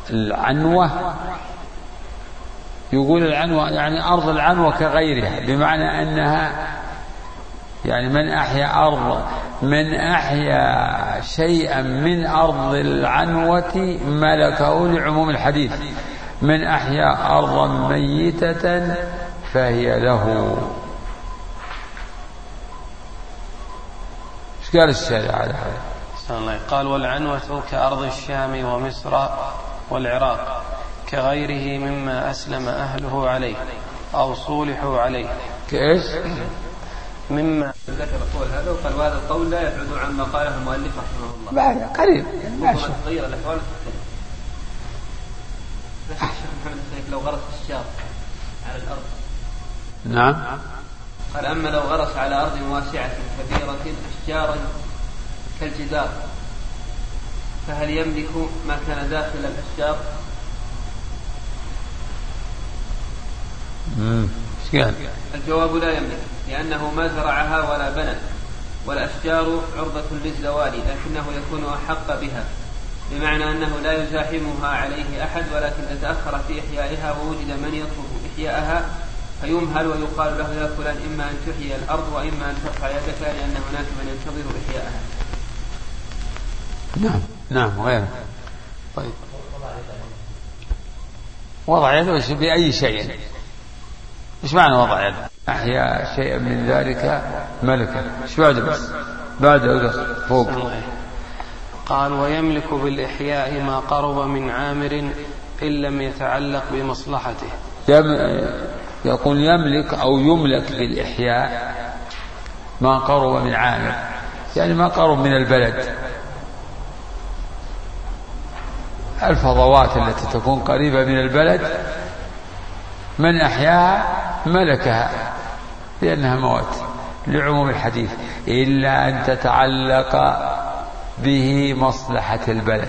العنوة، يقول العنوة يعني أرض العنوة كغيرها، بمعنى أنها يعني من أحيا شيئا من أرض العنوة ملكه، لعموم الحديث من أحيا أرضا ميتة فهي له. ايش قال الشارع على هذا؟ قال والعنوة كأرض الشام ومصر والعراق كغيره مما أسلم أهله عليه أو صولحوا عليه. كإيش؟ مما ذكر قول هذا، وقال وهذا القول لا يبعد عما قاله المؤلف رحمه الله. بعد قريب ماشي. تغير الأحوال بس الشيخ محمد الشيخ لو غرس الشجار على الأرض. نعم. قال أما لو غرس على أرض واسعة كبيرة أشجارا كالجدار فهل يملك ما كان داخل الأشجار؟ الجواب لا يملك، لأنه ما زرعها ولا بنى، والأشجار عرضة للزوال لكنه يكون أحق بها، بمعنى أنه لا يزاحمها عليه أحد، ولكن تتأخر في إحيائها ووجد من يطلب إحياءها فيمهل ويقال له يا فلان إما أن تحيي الأرض وإما أن ترفع يدك، لأن هناك من ينتظر إحياءها. نعم غيره. طيب وضع يده بأي شيء، ايش معنى وضع يده؟ أحيا شيئا من ذلك ملكا. ايش بعد بس بعد فوق؟ قال ويملك بالإحياء ما قرب من عامر إن لم يتعلق بمصلحته. يقول يملك أو يملك بالإحياء ما قرب من عامر، يعني ما قرب من البلد، الفضوات التي تكون قريبة من البلد من أحياها ملكها لأنها موت، لعموم الحديث إلا أن تتعلق به مصلحة البلد.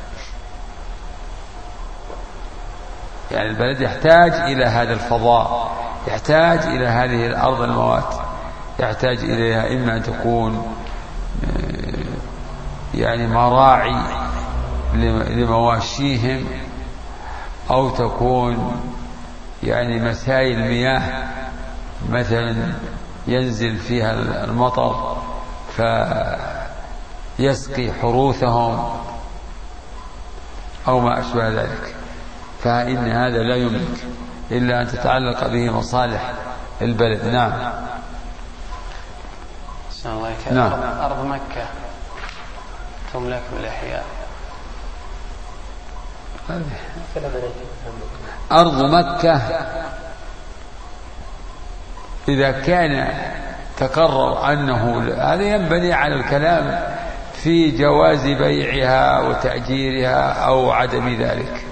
يعني البلد يحتاج إلى هذا الفضاء، يحتاج إلى هذه الأرض الموات، يحتاج إليها إما أن تكون يعني مراعي لمواشيهم، أو تكون يعني مسائل مياه مثلا ينزل فيها المطر فيسقي حروثهم أو ما أشبه ذلك، فإن هذا لا يملك إلا أن تتعلق به مصالح البلد. نعم. نعم. أرض مكة تملك بالإحياء. أرض مكة إذا كان تقرر أنه هذا ينبني على الكلام في جواز بيعها وتأجيرها أو عدم ذلك،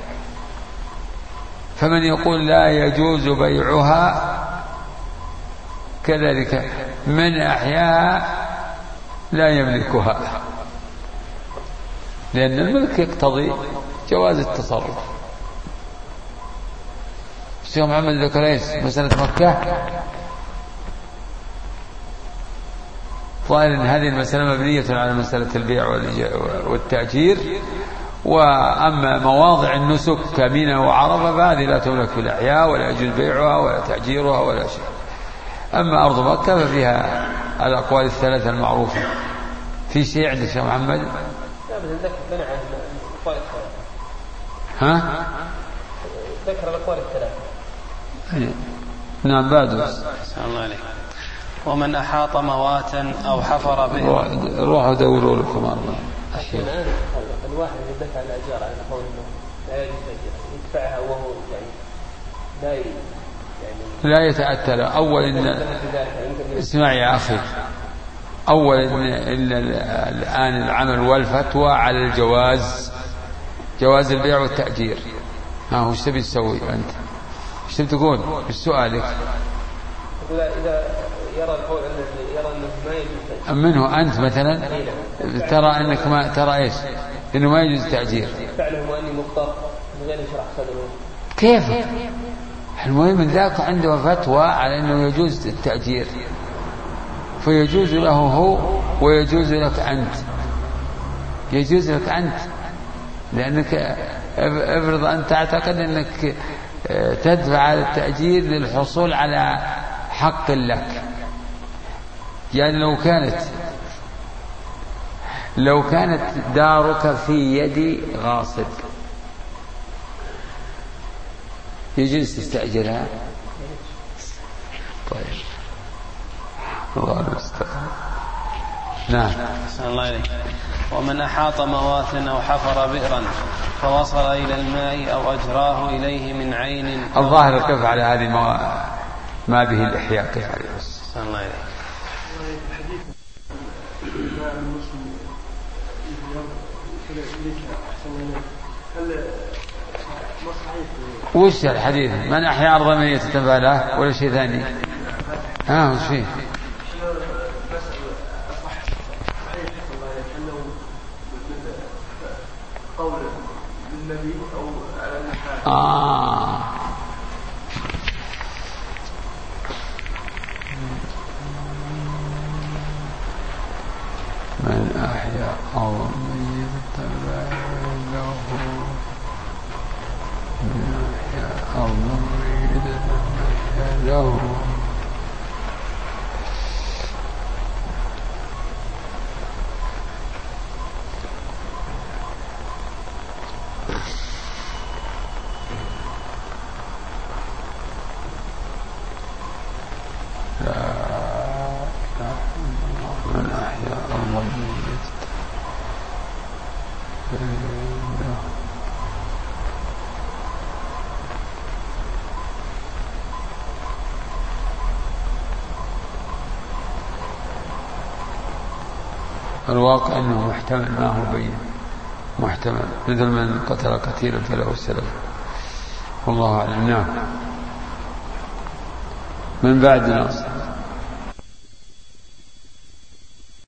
فمن يقول لا يجوز بيعها كذلك من أحياها لا يملكها، لأن الملك يقتضي جواز التصرف. الشيخ محمد ذكر ايش مسألة مكة؟ ظاهر ان هذه المسألة مبنية على مسألة البيع والتأجير، وأما مواضع النسك كمنى وعرفة فهذه لا تملك في الأحياء ولا يجوز بيعها ولا تأجيرها ولا شيء. أما أرض مكة ففيها الأقوال الثلاثة المعروفة. في شيء عند الشيخ محمد؟ ها؟ ذكر الأقوال الثلاثة. نعم بعد. الله عليك. ومن أحاط مواتا أو حفر به. روحوا دوروا لكم أرضا. الآن الواحد اللي دفع الأجار على قول إنه لا يجوز يدفعها وهو يعني لا يتأتى له. أول إن اسمع يا أخي، أول إن الآن العمل والفتوى على الجواز، جواز البيع والتأجير. ها وش تبي تسوي أنت؟ وش تبي تقول بالسؤالك؟ إذا يرى القول يرى أنه ما يجوز منه أنت مثلا ترى أنك ما ترى إيش إنه ما يجوز التأجير، فعله وأني مضطر من غير شرح صدره. كيف؟ المهم من ذاك عنده فتوى على أنه يجوز التأجير، فيجوز له هو ويجوز لك أنت. يجوز لك أنت لأنك افرض أن تعتقد أنك تدفع على التأجير للحصول على حق لك. يعني لو كانت دارك في يد غاصب يجوز تستأجرها؟ طيب الله المستعان. نعم. أحسن الله إليك. ومن أحاط مواثن أو حفر بئرا فوصل إلى الماء أو أجراه إليه من عين. الظاهر الكف على هذه ما به الإحياء يعني. أحسن الله إليك. وش الحديث؟ من أحيا أرض ميتة فله ولا شيء ثاني؟ وش فيه؟ قول للنبي أو على من أحيا أرض ميتة فله له من أحيا أرض ميتة الواقع أنه محتمل، ما هو بين محتمل، مثل من قتل قتيلا فله السلف، والله أعلم. نعم. من بعد ناصر